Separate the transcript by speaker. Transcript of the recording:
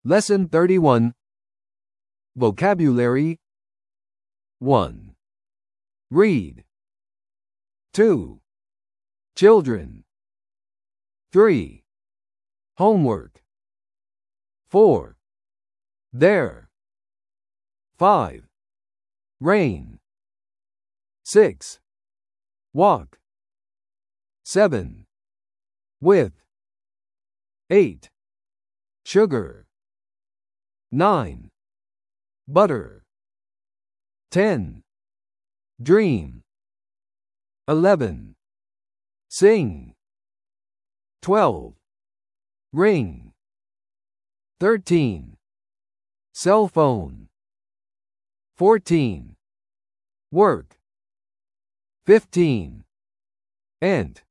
Speaker 1: Lesson 31. Vocabulary. 1. Read. 2. Children. 3. Homework. 4. There. 5. Rain. 6. Walk. 7. With. 8. Sugar. 9. Butter. 10. Dream. 11. Sing. 12. Ring. 13. Cell phone. 14. Work. 15. Ant.